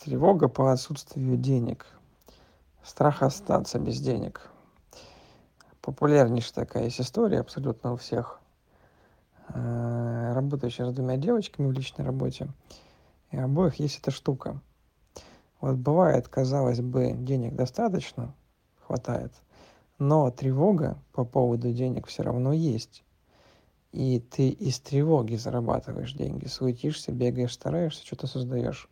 Тревога по отсутствию денег. Страх остаться без денег. Популярнейшая такая есть история абсолютно у всех. Работаю сейчас с двумя девочками в личной работе, и у обоих есть эта штука. Вот бывает, казалось бы, денег достаточно, хватает, но тревога по поводу денег все равно есть. И ты из тревоги зарабатываешь деньги, суетишься, бегаешь, стараешься, что-то создаешь.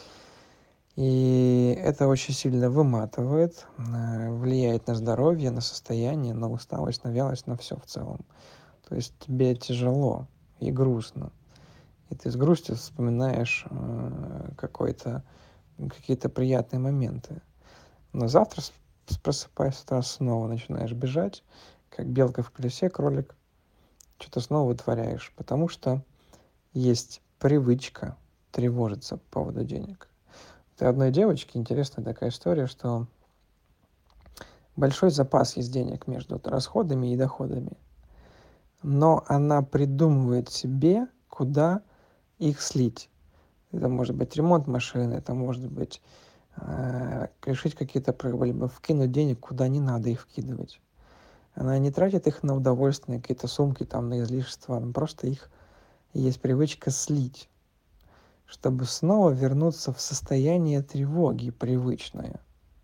И это очень сильно выматывает, влияет на здоровье, на состояние, на усталость, на вялость, на все в целом. То есть тебе тяжело и грустно. И ты с грустью вспоминаешь какие-то приятные моменты. Но завтра просыпаясь с утра, снова начинаешь бежать, как белка в колесе, кролик, что-то снова вытворяешь, потому что есть привычка тревожиться по поводу денег. У одной девочки интересная такая история, что большой запас есть денег между расходами и доходами, но она придумывает себе, куда их слить. Это может быть ремонт машины, это может быть решить какие-то проблемы, вкинуть денег, куда не надо их вкидывать. Она не тратит их на удовольствие, на какие-то сумки, там, на излишества, она просто их есть привычка слить, чтобы снова вернуться в состояние тревоги привычное.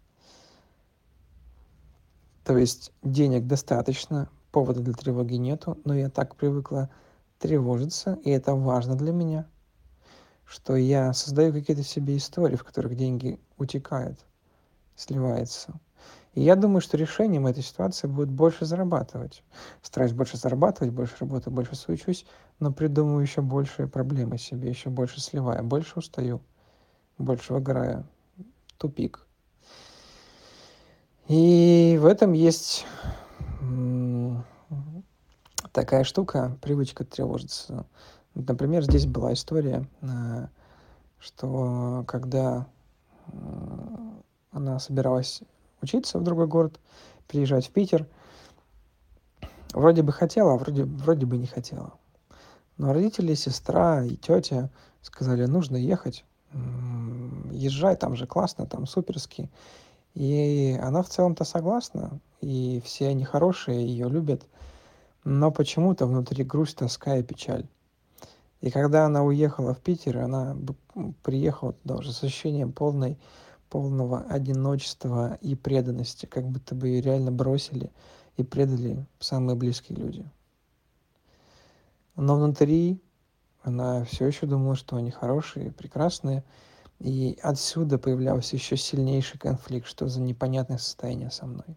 То есть денег достаточно, повода для тревоги нету, но я так привыкла тревожиться, и это важно для меня, что я создаю какие-то себе истории, в которых деньги утекают, сливаются. И я думаю, что решением этой ситуации будет больше зарабатывать. Стараюсь больше зарабатывать, больше работаю, больше суечусь, но придумываю еще больше проблемы себе, еще больше сливаю, больше устаю, больше выгораю. Тупик. И в этом есть такая штука, привычка тревожиться. Например, здесь была история, что когда она собиралась учиться в другой город, приезжать в Питер, вроде бы хотела, а вроде бы не хотела. Но родители, сестра и тетя сказали, нужно ехать, езжай, там же классно, там суперски. И она в целом-то согласна, и все они хорошие, ее любят, но почему-то внутри грусть, тоска и печаль. И когда она уехала в Питер, она приехала туда уже с ощущением полного одиночества и преданности, как будто бы ее реально бросили и предали самые близкие люди. Но внутри она все еще думала, что они хорошие, прекрасные, и отсюда появлялся еще сильнейший конфликт, что за непонятное состояние со мной.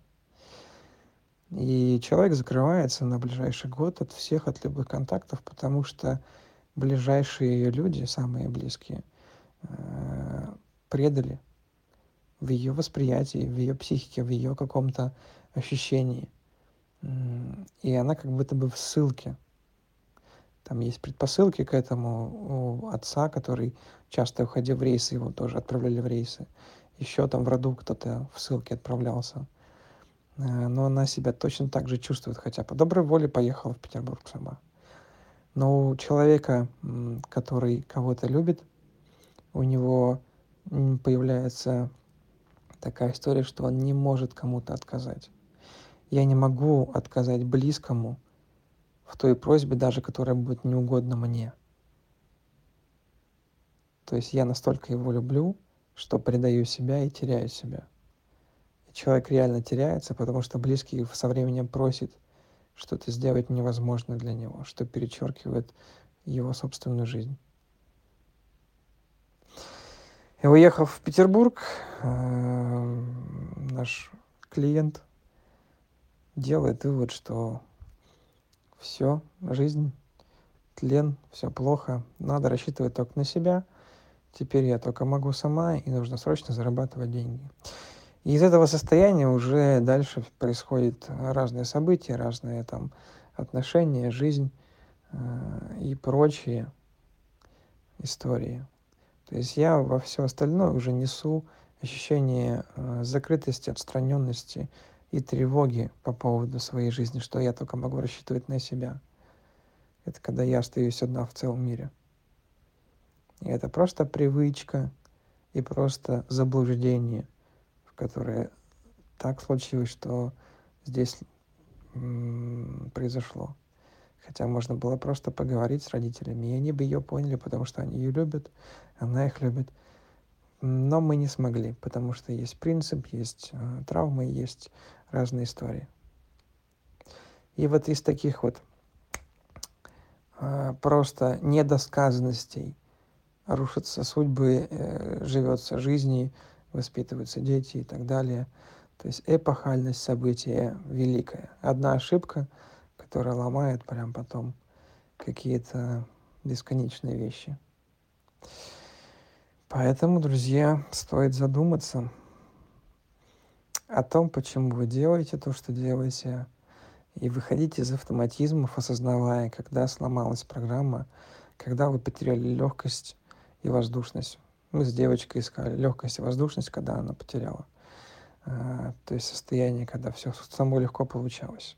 И человек закрывается на ближайший год от всех, от любых контактов, потому что ближайшие ее люди, самые близкие, предали в ее восприятии, в ее психике, в ее каком-то ощущении. И она как будто бы в ссылке. Там есть предпосылки к этому у отца, который часто уходил в рейсы, его тоже отправляли в рейсы. Еще там в роду кто-то в ссылке отправлялся. Но она себя точно так же чувствует, хотя по доброй воле поехала в Петербург сама. Но у человека, который кого-то любит, у него появляется такая история, что он не может кому-то отказать. Я не могу отказать близкому в той просьбе, даже которая будет неугодна мне. То есть я настолько его люблю, что предаю себя и теряю себя. И человек реально теряется, потому что близкий со временем просит что-то сделать невозможно для него, что перечеркивает его собственную жизнь. И уехав в Петербург, наш клиент делает вывод, что все, жизнь, тлен, все плохо, надо рассчитывать только на себя, теперь я только могу сама, и нужно срочно зарабатывать деньги. И из этого состояния уже дальше происходят разные события, разные там отношения, жизнь и прочие истории. То есть я во все остальное уже несу ощущение закрытости, отстраненности и тревоги по поводу своей жизни, что я только могу рассчитывать на себя. Это когда я остаюсь одна в целом мире. И это просто привычка и просто заблуждение, в которое так случилось, что здесь произошло. Хотя можно было просто поговорить с родителями, и они бы ее поняли, потому что они ее любят, она их любит. Но мы не смогли, потому что есть принцип, есть травмы, есть разные истории. И вот из таких вот просто недосказанностей рушатся судьбы, живется жизни, воспитываются дети и так далее. То есть эпохальность события великая. Одна ошибка, которая ломает прям потом какие-то бесконечные вещи. Поэтому, друзья, стоит задуматься о том, почему вы делаете то, что делаете, и выходить из автоматизмов, осознавая, когда сломалась программа, когда вы потеряли легкость и воздушность. Мы с девочкой искали легкость и воздушность, когда она потеряла. То есть состояние, когда все само легко получалось.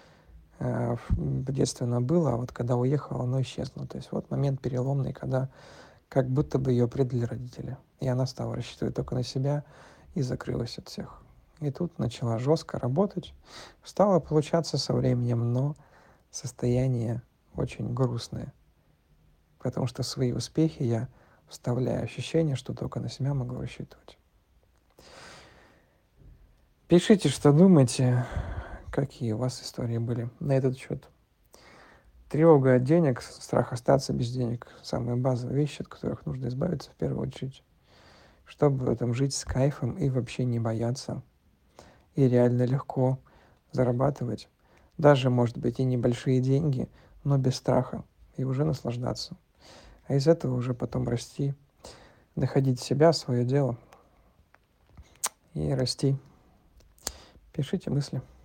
В детстве она была, а вот когда уехала, оно исчезло. То есть вот момент переломный, когда как будто бы ее предали родители. И она стала рассчитывать только на себя и закрылась от всех. И тут начала жестко работать. Стало получаться со временем, но состояние очень грустное. Потому что в свои успехи я вставляю ощущение, что только на себя могу рассчитывать. Пишите, что думаете, какие у вас истории были на этот счет. Тревога от денег, страх остаться без денег – самые базовые вещи, от которых нужно избавиться в первую очередь, чтобы в этом жить с кайфом и вообще не бояться, и реально легко зарабатывать, даже, может быть, и небольшие деньги, но без страха, и уже наслаждаться. А из этого уже потом расти, находить себя, свое дело и расти. Пишите мысли.